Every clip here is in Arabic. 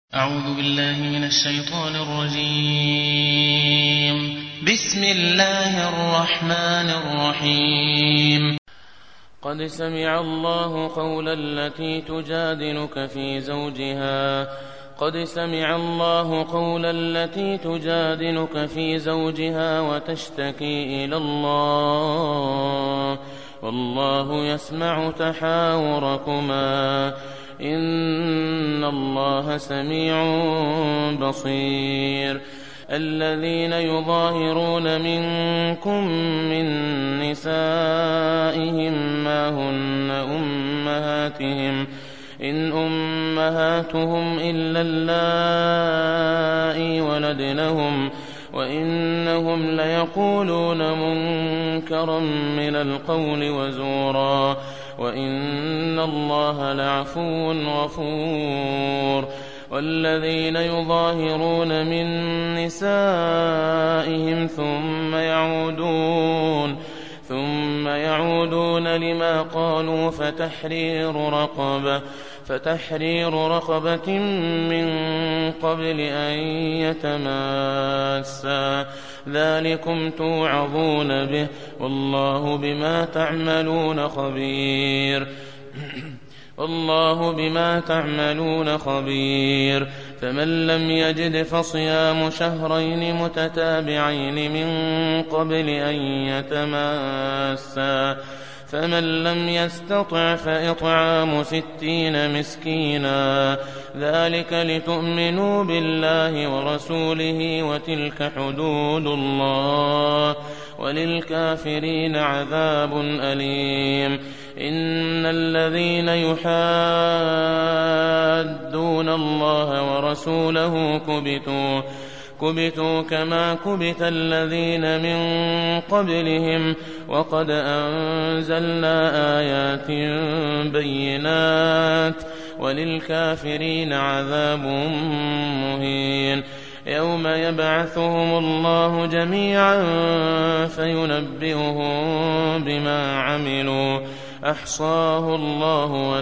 أعوذ بالله من الشيطان الرجيم. بسم الله الرحمن الرحيم. قد سمع الله قول التي تجادلك في زوجها وتشتكي إلى الله والله يسمع تحاوركما إن الله سميع بصير. الذين يظاهرون منكم من نسائهم ما هن أمهاتهم إن أمهاتهم إلا اللائي ولدنهم وإنهم ليقولون منكرا من القول وزورا وإن الله لعفو غفور. والذين يظاهرون من نسائهم ثم يعودون لما قالوا فتحرير رقبة من قبل أن يتماسا ذلكم توعظون به والله بما تعملون خبير. فمن لم يجد فصيام شهرين متتابعين من قبل أن يتماسا فمن لم يستطع فإطعام 60 مسكينا ذلك لتؤمنوا بالله ورسوله وتلك حدود الله وللكافرين عذاب أليم. إن الذين يحادون الله ورسوله كبتوا كما كبت الذين من قبلهم وقد أنزلنا آيات بينات وللكافرين عذاب مهين. يوم يبعثهم الله جميعا فينبئهم بما عملوا أحصاه الله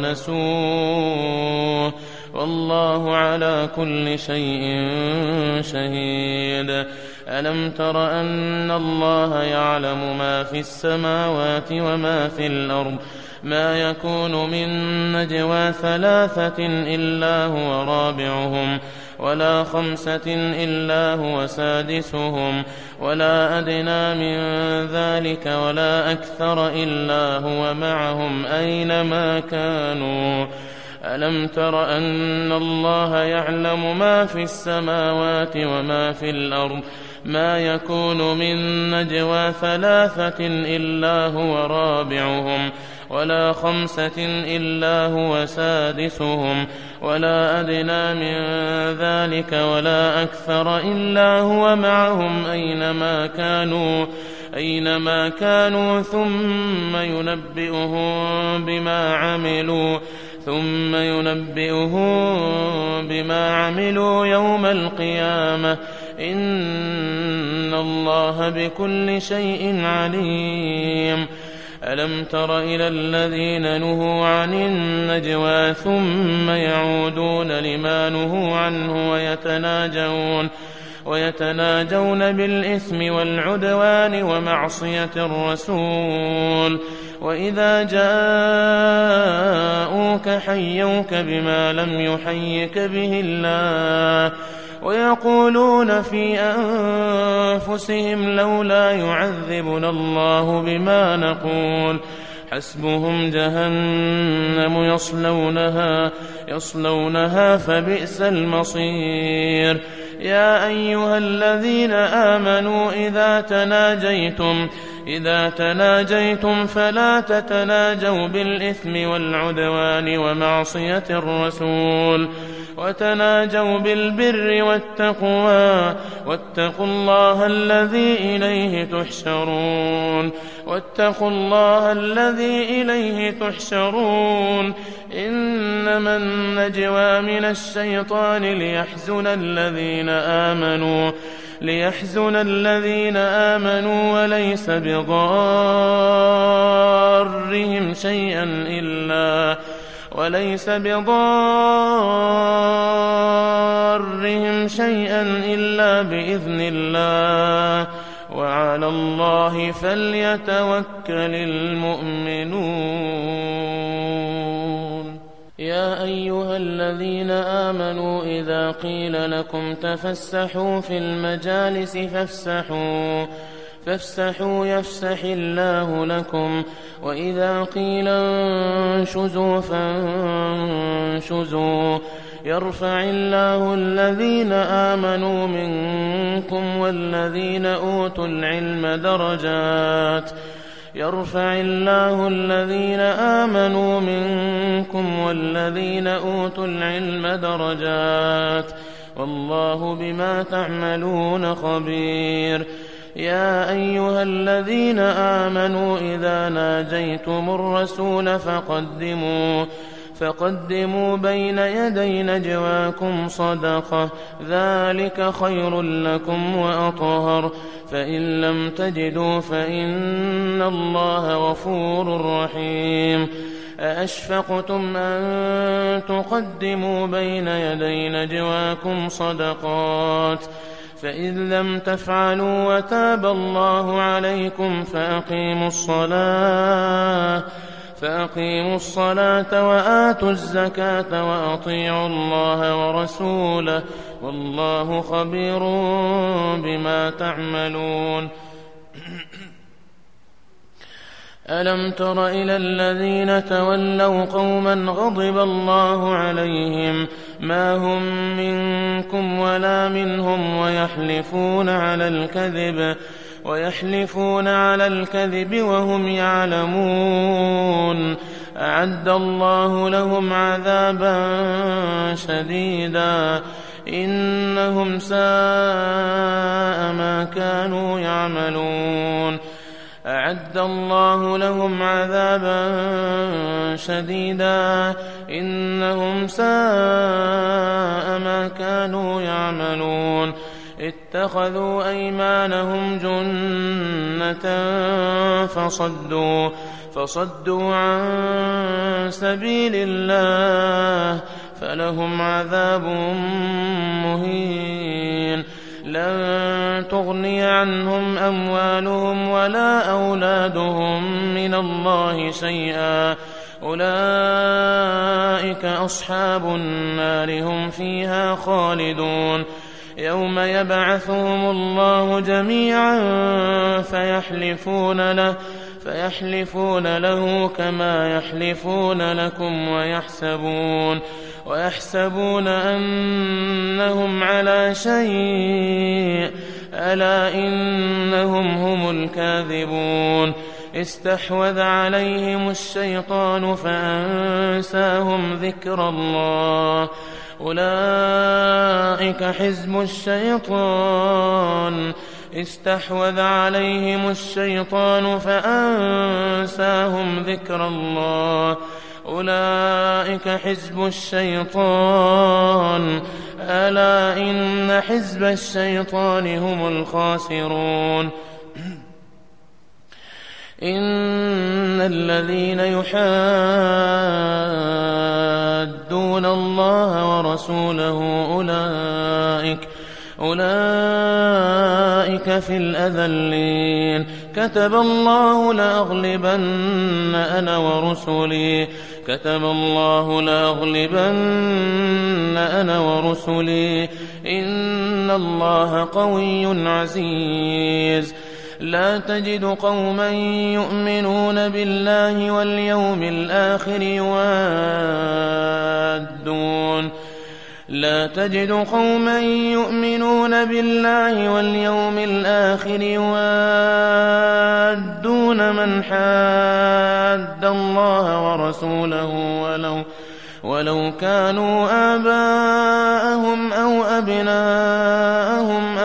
ونسوه والله على كل شيء شهيد. ألم تر أن الله يعلم ما في السماوات وما في الأرض ما يكون من نجوى 3 إلا هو رابعهم ولا 5 إلا هو سادسهم ولا أدنى من ذلك ولا أكثر إلا هو معهم أينما كانوا. ألم تر أن الله يعلم ما في السماوات وما في الأرض ما يكون من نجوى 3 إلا هو رابعهم ولا 5 إلا هو سادسهم ولا أدنى من ذلك ولا أكثر إلا هو معهم أينما كانوا ثم ينبئهم بما عملوا يوم القيامة إن الله بكل شيء عليم. ألم تر إلى الذين نهوا عن النجوى ثم يعودون لما نهوا عنه ويتناجون بالإثم والعدوان ومعصية الرسول وإذا جاءوك حيوك بما لم يحيك به الله ويقولون في أنفسهم لولا يعذبنا الله بما نقول حسبهم جهنم يصلونها فبئس المصير. يا أيها الذين آمنوا إذا تناجيتم فلا تتناجوا بالإثم والعدوان ومعصية الرسول وتناجوا بالبر والتقوى واتقوا الله الذي إليه تحشرون. إنما النجوى من الشيطان ليحزن الذين آمنوا وليس بضارهم شيئا وليس بضار ضرهم شيئا إلا بإذن الله وعلى الله فليتوكل المؤمنون. يا أيها الذين آمنوا إذا قيل لكم تفسحوا في المجالس فافسحوا يفسح الله لكم وإذا قيل انشزوا فانشزوا يرفع الله الذين آمنوا منكم والذين أوتوا العلم درجات والله بما تعملون خبير. يا أيها الذين آمنوا إذا ناجيتم الرسول فقدموا بين يدي نجواكم صدقة ذلك خير لكم وأطهر فإن لم تجدوا فإن الله غفور رحيم. أأشفقتم أن تقدموا بين يدي نجواكم صدقات فإن لم تفعلوا وتاب الله عليكم فأقيموا الصلاة وآتوا الزكاة وأطيعوا الله ورسوله والله خبير بما تعملون. ألم تر إلى الذين تولوا قوما غضب الله عليهم ما هم منكم ولا منهم ويحلفون على الكذب وهم يعلمون. أعد الله لهم عذابا شديدا إنهم ساء ما كانوا يعملون. أعد الله لهم عذابا شديدا إنهم ساء ما كانوا يعملون. اتخذوا أيمانهم جنة فصدوا عن سبيل الله فلهم عذاب مهين. لن تغني عنهم أموالهم ولا أولادهم من الله شيئا أولئك أصحاب النار هم فيها خالدون. يوم يبعثهم الله جميعا فيحلفون له كما يحلفون لكم ويحسبون أنهم على شيء ألا إنهم هم الكاذبون. استحوذ عليهم الشيطان فأنساهم ذكر الله أولئك حزب الشيطان. استحوذ عليهم الشيطان فأنساهم ذكر الله أولئك حزب الشيطان ألا إن حزب الشيطان هم الخاسرون. إن الذين يحادون الله ورسوله أولئك في الأذلين. كتب الله لأغلبن أنا ورسلي إن الله قوي عزيز. لا تجد قوما يؤمنون بالله واليوم الآخر يوادون من حاد الله ورسوله ولو كانوا آباءهم أو أبناءهم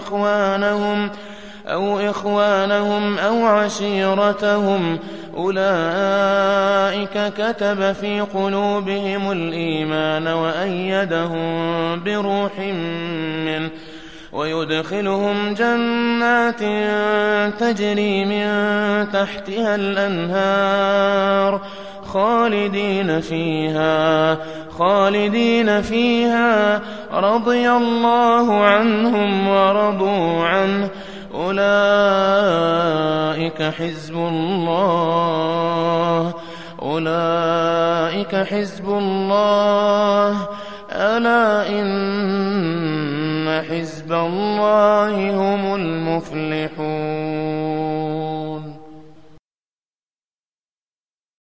أو إخوانهم أو عشيرتهم أولئك كتب في قلوبهم الإيمان وأيدهم بروح منه ويدخلهم جنات تجري من تحتها الأنهار خالدين فيها رضي الله عنهم ورضوا عنه أولئك حزب الله ألا إن حزب الله هم المفلحون.